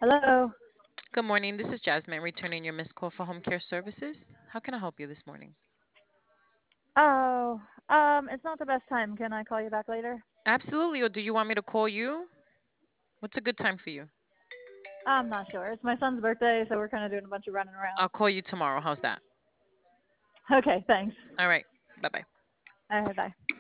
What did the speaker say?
Hello. Good morning. This is Jasmine returning your missed call for home care services. How can I help you this morning? Oh, it's not the best time. Can I call you back later? Absolutely. Or do you want me to call you? What's a good time for you? I'm not sure. It's my son's birthday, so we're kind of doing a bunch of running around. I'll call you tomorrow. How's that? Okay, thanks. All right. Bye bye. All right, bye.